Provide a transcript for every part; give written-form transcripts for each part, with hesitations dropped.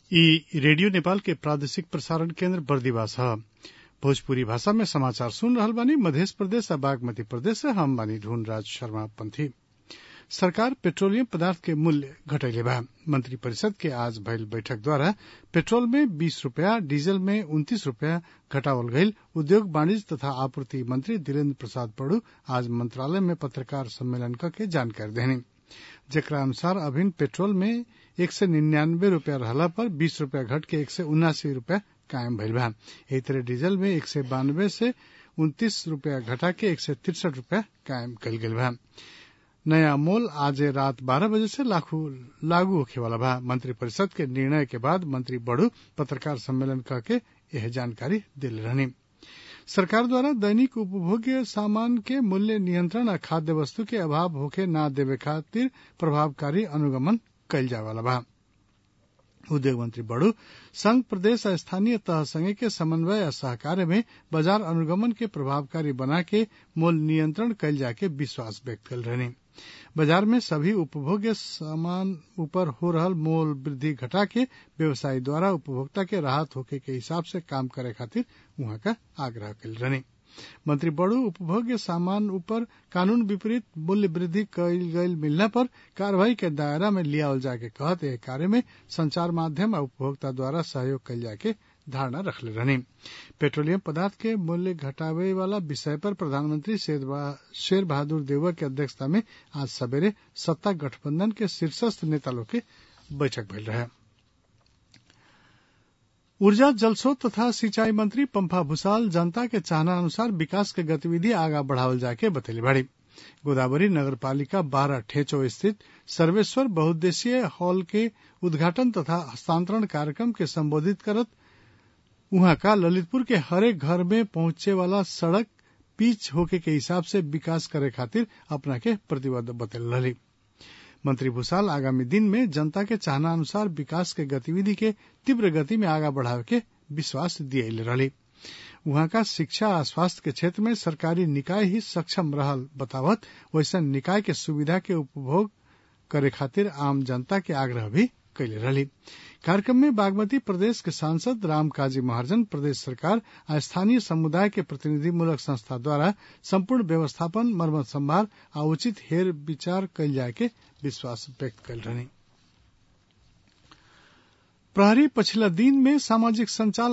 ई रेडियो नेपाल के प्रादेशिक प्रसारण केन्द्र बर्दिवास ह। भोजपुरी भाषा में समाचार सुन रहल बानी। मध्य प्रदेश आ बागमती प्रदेश से हम बानी ढूंढराज शर्मा पंथी। सरकार पेट्रोलियम पदार्थ के मूल्य घटैले बा। मंत्री परिषद के आज भइल बैठक द्वारा पेट्रोल में 20 रूपया, डीजल में 29 रूपया घटावल गईल। उद्योग वाणिज्य तथा आपूर्ति मंत्री दिलेन्द्र प्रसाद पड़ू आज मंत्रालय में पत्रकार सम्मेलन करके जानकारी देनी, जेकरा अनुसार अभिन पेट्रोल में 199 रूपया रहला पर 20 रूपया घट के 179 रूपया कायम भइल बा। एही तरह डीजल में 192 से 29 रूपया घटा के 163 रूपया कायम कइल गइल बा। नया मोल आज रात 12 बजे से लागू होखे वाला बा। मंत्री परिषद के निर्णय के बाद मंत्री बड़ू पत्रकार सम्मेलन करके यह जानकारी दिले रहनी। सरकार द्वारा दैनिक उपभोग्य सामान के मूल्य नियंत्रण और खाद्य वस्तु के अभाव होखे ना देवे खातिर प्रभावकारी अनुगमन कइल जाए वाला बा। उद्योग मंत्री बड़ू संघ प्रदेश और स्थानीय तह संघ के समन्वय और सहकार्य में बाजार अनुगमन के प्रभावकारी बना के मूल्य नियंत्रण कइल जाके विश्वास व्यक्त कइल रहनी। बाजार में सभी उपभोग्य सामान ऊपर हो रहल मोल वृद्धि घटा के व्यवसायी द्वारा उपभोक्ता के राहत होके के हिसाब से काम करे खातिर उहाँ का आग्रह कइल रहनी। मंत्री बड़ू उपभोग्य सामान ऊपर कानून विपरीत मूल्य वृद्धि कइल गइल मिलने पर कार्रवाई के दायरा में लियावल जाके कहत एह कार्य में संचार माध्यम और उपभोक्ता द्वारा सहयोग कइल जाके धारणा रखले रहनी। पेट्रोलियम पदार्थ के मूल्य घटावे वाला विषय पर प्रधानमंत्री शेर बहादुर देउवा के अध्यक्षता में आज सवेरे सत्ता गठबंधन के शीर्षस्थ नेता लोग के बैठक भइल रहे। ऊर्जा जलस्रोत तथा सिंचाई मंत्री पंफा भूषाल जनता के चाहना अनुसार विकास के गतिविधि आगा बढ़ावल जाके बतैले बाड़ी। गोदावरी नगरपालिका 12 ठेचो स्थित सर्वेश्वर बहुउद्देशीय हॉल के उद्घाटन तथा हस्तांतरण कार्यक्रम के संबोधित करत उहाँ का ललितपुर के हरेक घर में पहुंचे वाला सड़क पिच होके के हिसाब से विकास करे खातिर अपना के प्रतिबद्ध बतैल रही। मंत्री भूषाल आगामी दिन में जनता के चाहना अनुसार विकास के गतिविधि के तीव्र गति में आगा बढ़ावे के विश्वास दिए रही। वहां का शिक्षा और स्वास्थ्य के क्षेत्र में सरकारी निकाय ही सक्षम रहल बतावत वैसन निकाय के सुविधा के उपभोग करे खातिर आम जनता के आग्रह भी कैले रही। कार्यक्रम में बागमती प्रदेश के सांसद राम काजी महार्जन, प्रदेश सरकार और स्थानीय समुदाय के प्रतिनिधिमूलक संस्था द्वारा संपूर्ण व्यवस्थापन, मरम्मत संभाल और उचित हेर विचार कैल जाए के विश्वास व्यक्त कैल रही। प्रहरी पछिला दिन में सामाजिक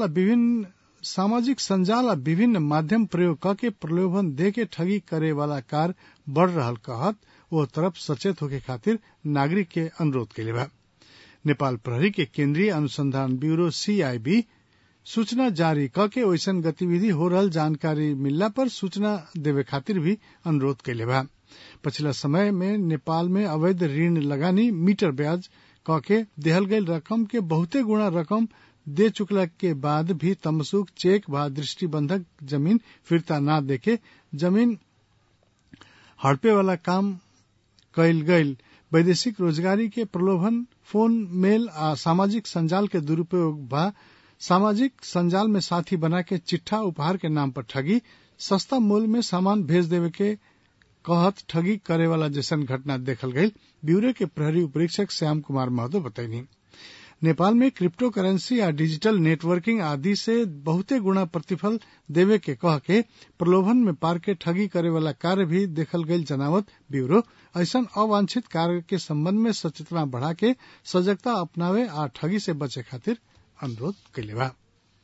संजाल आ विभिन्न माध्यम प्रयोग करके प्रलोभन दे के ठगी करे वाला कार बढ़ रहल कहत वो तरफ सचेत होके खातिर नागरिक के अनुरोध कैले बा। नेपाल प्रहरी के केंद्रीय अनुसंधान ब्यूरो CIB सूचना जारी करके वैसन गतिविधि हो रहल जानकारी मिलला पर सूचना देवे खातिर भी अनुरोध कैले बा। पछिला समय में नेपाल में अवैध ऋण लगानी, मीटर ब्याज करके देहल गई रकम के बहुते गुणा रकम दे चुकला के बाद भी तमसुक चेक व दृष्टिबंधक जमीन फिरता ना देके जमीन हड़पे वाला काम कैल गईल, वैदेशिक रोजगारी के प्रलोभन, फोन, मेल आ सामाजिक संजाल के दुरुपयोग व सामाजिक संजाल में साथी बना के चिट्ठा उपहार के नाम पर ठगी, सस्ता मूल्य में सामान भेज देवे के कहत ठगी करे वाला जैसन घटना देखल गई। ब्यूरो के प्रहरी उपरीक्षक श्याम कुमार महतो बतैनी। नेपाल में क्रिप्टो करेंसी या डिजिटल नेटवर्किंग आदि से बहुते गुणा प्रतिफल देवे के कह के प्रलोभन में पार के ठगी करे वाला कार्य भी देखल गई जनावत ब्यूरो ऐसन अवांछित कार्य के संबंध में सचेतना बढ़ा के सजगता अपनावे आ ठगी से बचे खातिर अनुरोध कैले बा।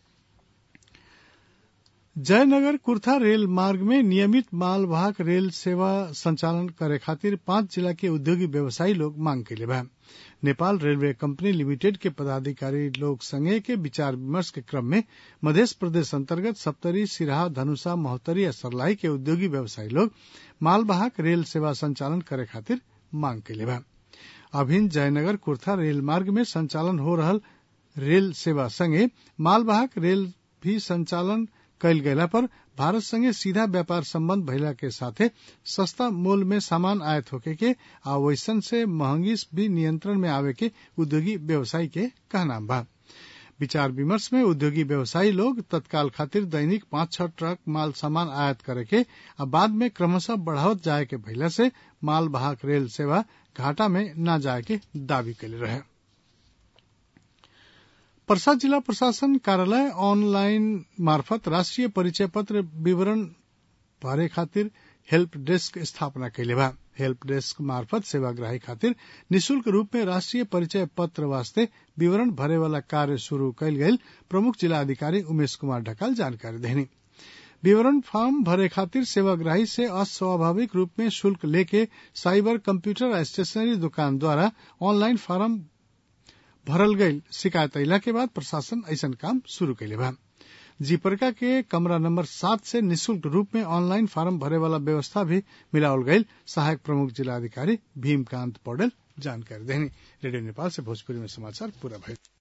जयनगर कुर्था रेल मार्ग में नियमित मालवाहक रेल सेवा संचालन करे खातिर 5 जिला के उद्योगी व्यवसायी लोग मांग कैले बा। नेपाल रेलवे कंपनी लिमिटेड के पदाधिकारी लोग संगे के विचार विमर्श के क्रम में मध्य प्रदेश अंतर्गत सप्तरी, सिराहा, धनुषा, महोत्तरी और सर्लाही के उद्योगी व्यवसायी लोग मालवाहक रेल सेवा संचालन करे खातिर मांग कैले बा। अभिन जयनगर कुर्था रेल मार्ग में संचालन हो रहल रेल सेवा संगे मालवाहक रेल भी संचालन कैल गयला पर भारत संगे सीधा व्यापार संबंध भइला के साथे सस्ता मूल्य में सामान आयात होके के आ वैसन से महंगी भी नियंत्रण में आवे के उद्योगी व्यवसायी के कहना बा। विचार विमर्श में उद्योगी व्यवसायी लोग तत्काल खातिर दैनिक 5-6 ट्रक माल सामान आयात करे के आ बाद में क्रमशः बढ़ावत जाए के भइला से माल वाहक रेल सेवा घाटा में न जाए के दावी कैले रहे। पर्सा जिला प्रशासन कार्यालय ऑनलाइन मार्फत राष्ट्रिय परिचय पत्र विवरण भरे खातिर हेल्प डेस्क स्थापना कैले बा। हेल्प डेस्क मार्फत सेवाग्राही खातिर निशुल्क रूप में राष्ट्रीय परिचय पत्र वास्ते विवरण भरे वाला कार्य शुरू कैल गयल प्रमुख जिला अधिकारी उमेश कुमार ढकाल जानकारी देनी। विवरण फॉर्म भरे खातिर सेवाग्राही से अस्वाभाविक रूप में शुल्क लेके साइबर कंप्यूटर और स्टेशनरी दुकान द्वारा ऑनलाइन फॉर्म भरल गईल शिकायत अइला के बाद प्रशासन ऐसन काम शुरू कैले बा। जीपरका के कमरा नंबर 7 से निशुल्क रूप में ऑनलाइन फॉर्म भरे वाला व्यवस्था भी मिलावल गईल सहायक प्रमुख जिला अधिकारी भीमकांत पौडेल जानकारी देनी। रेडियो नेपाल से भोजपुरी में समाचार पूरा भइल।